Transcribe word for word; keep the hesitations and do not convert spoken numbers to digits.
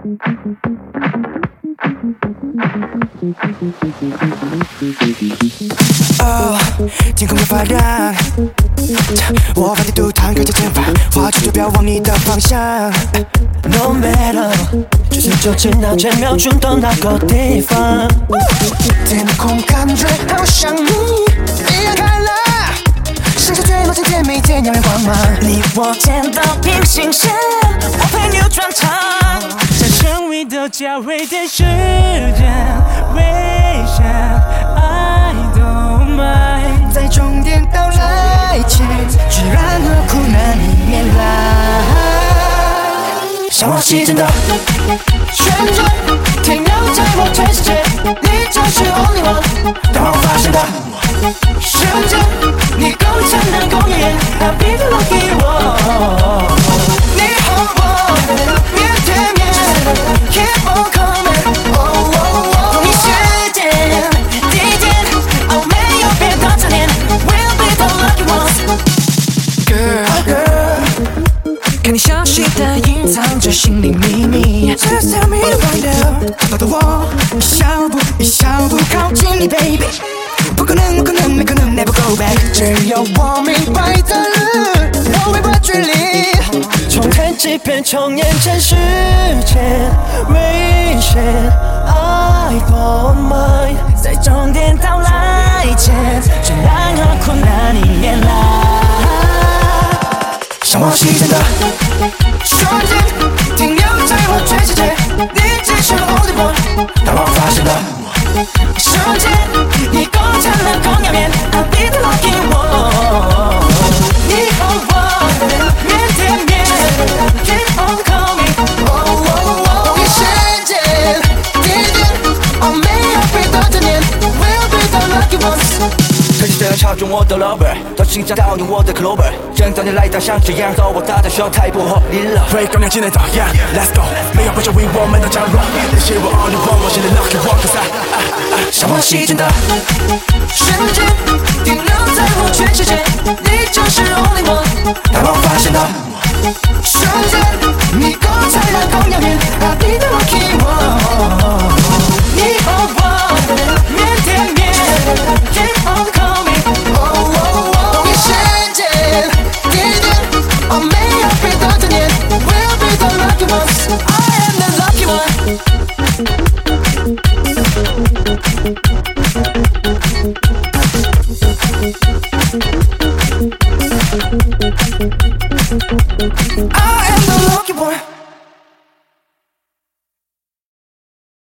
哦，天空有发亮，我翻地图摊开着前方，画出坐标往你的方向。No matter， 就算就只拿千秒钟到那个地方。天空感觉好像你一样开朗，世界最冒险甜蜜点耀眼光芒。你我间的平行线，我陪你转场，在神秘的交汇点时间，微笑。I don't mind， 在终点到来前，居然和苦难迎面来。向往西征的旋转，停留在我全世界，你就是 only one。当我发现的瞬间，你够灿烂够耀眼 ，I'll be the lucky one。你和我面对面 ，keep on coming， oh oh oh。同一时间。看你消息的隐藏着心里秘密 ，Just tell me to find out。找到我，一小步一小步靠近你 ，baby。不可能，不可能，没可能 ，Never go back。只有我明白的人，我微波距离，重看几遍，重演真实间危险。I don't mind， 在终点到来前，全然和苦难迎面来。向往西征的瞬间，停留在我全世界，你只是 only one。当我发现的瞬间，你够灿烂够耀眼 ，I'll be the lucky one。你和我面对面 ，keep on coming， oh oh oh。同一时间、地点，哦，没有别的执念 ，we'll be the lucky ones。可惜这样敲中我的 lover， 到心脏倒映我的 clover。正当你来到像这样，和我打的手太不合理了。会刚亮起来的 ，Yeah，Let's go， 没有不想为我们的降落。那些我 only one， 我现在 lucky one，cause I， 向往西征的瞬间，停留在我全世界，你就是 only one。当我发现的瞬间，你够灿烂够